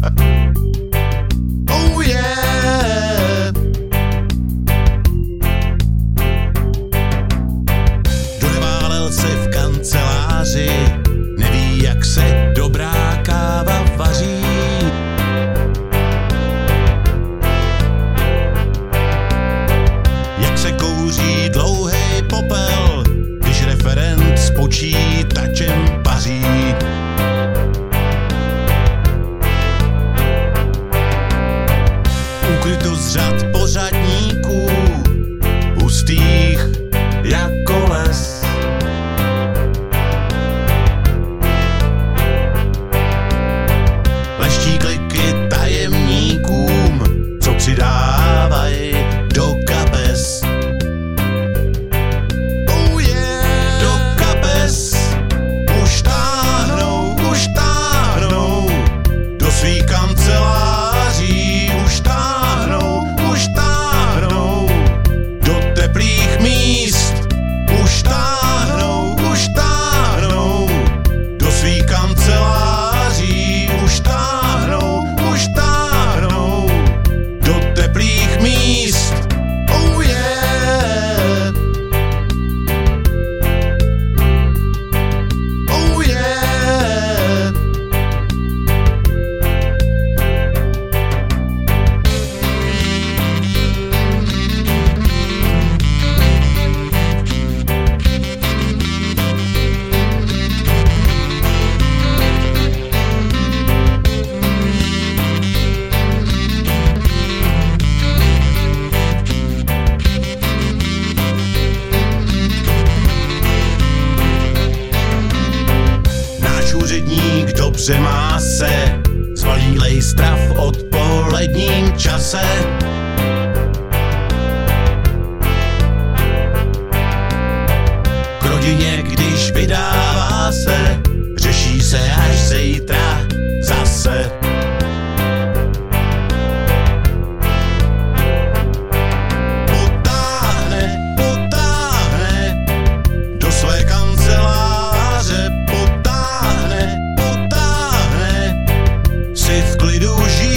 Oh yeah. Doneválel se v kanceláři, neví, jak se dobrá káva vaří. Jak se kouří dlouhej popel, když referent s počítačem paří. Ukryto z řad pořadníků, hustých jako les. Leští kliky tajemníkům, co přidávají do kapes. Oh yeah. Do kapes už táhnou, do svých kanceláří už táhnou, do teplých míst už táhnou, do svých kanceláří už táhnou, do teplých míst. Oh yeah. Oh yeah. Náš úředník dobře má se, zvalí lejstra v odpoledním čase. K rodině, když vydává se, řeší se až zítra zase. Potáhne do své kanceláře, potáhne, si v klidu žije.